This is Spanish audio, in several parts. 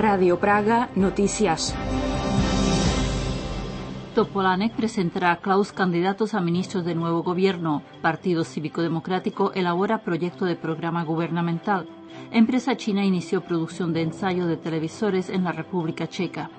Radio Praga, noticias. Topolánek presentará a Klaus candidatos a ministros del nuevo gobierno. Partido Cívico-Democrático elabora proyecto de programa gubernamental. Empresa china inició producción de ensayo de televisores en la República Checa.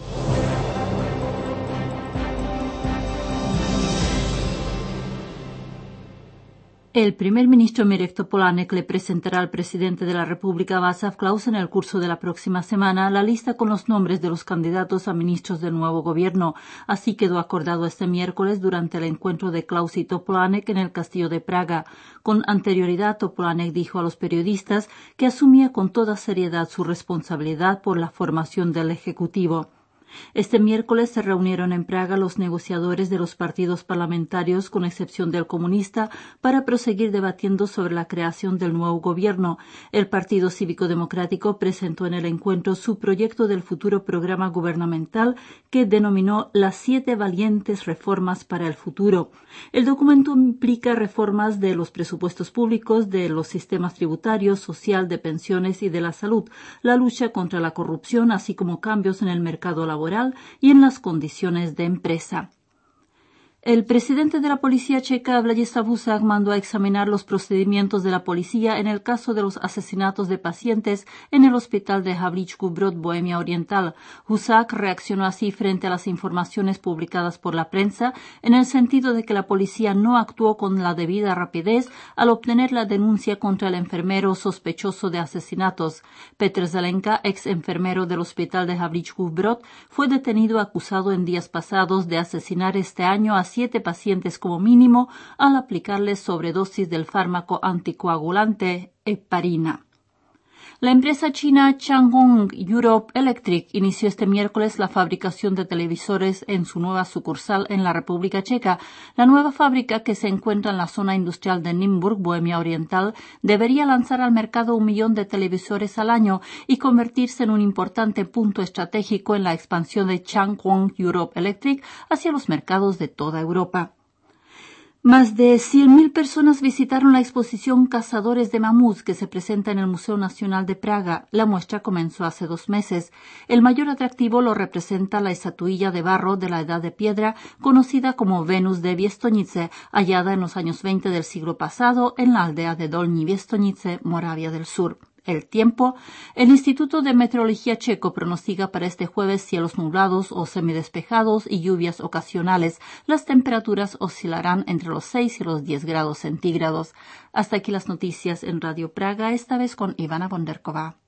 El primer ministro Mirek Topolánek le presentará al presidente de la República Václav Klaus en el curso de la próxima semana la lista con los nombres de los candidatos a ministros del nuevo gobierno. Así quedó acordado este miércoles durante el encuentro de Klaus y Topolánek en el Castillo de Praga. Con anterioridad, Topolánek dijo a los periodistas que asumía con toda seriedad su responsabilidad por la formación del Ejecutivo. Este miércoles se reunieron en Praga los negociadores de los partidos parlamentarios, con excepción del comunista, para proseguir debatiendo sobre la creación del nuevo gobierno. El Partido Cívico-Democrático presentó en el encuentro su proyecto del futuro programa gubernamental, que denominó las 7 valientes reformas para el futuro. El documento implica reformas de los presupuestos públicos, de los sistemas tributarios, social, de pensiones y de la salud, la lucha contra la corrupción, así como cambios en el mercado laboral y en las condiciones de empresa. El presidente de la policía checa, Vladislav Husak, mandó a examinar los procedimientos de la policía en el caso de los asesinatos de pacientes en el hospital de Havlíčkův Brod, Bohemia Oriental. Husak reaccionó así frente a las informaciones publicadas por la prensa, en el sentido de que la policía no actuó con la debida rapidez al obtener la denuncia contra el enfermero sospechoso de asesinatos. Petr Zelenka, ex enfermero del hospital de Havlíčkův Brod, fue detenido acusado en días pasados de asesinar este año a 7 pacientes como mínimo al aplicarles sobredosis del fármaco anticoagulante heparina. La empresa china Changhong Europe Electric inició este miércoles la fabricación de televisores en su nueva sucursal en la República Checa. La nueva fábrica, que se encuentra en la zona industrial de Nymburk, Bohemia Oriental, debería lanzar al mercado 1 millón de televisores al año y convertirse en un importante punto estratégico en la expansión de Changhong Europe Electric hacia los mercados de toda Europa. Más de 100.000 personas visitaron la exposición Cazadores de Mamuts, que se presenta en el Museo Nacional de Praga. La muestra comenzó hace 2 meses. El mayor atractivo lo representa la estatuilla de barro de la Edad de Piedra, conocida como Venus de Viestonice, hallada en los años 20 del siglo pasado en la aldea de Dolní Viestonice, Moravia del Sur. El tiempo. El Instituto de Meteorología checo pronostica para este jueves cielos nublados o semidespejados y lluvias ocasionales. Las temperaturas oscilarán entre los 6 y los 10 grados centígrados. Hasta aquí las noticias en Radio Praga, esta vez con Ivana Bonderková.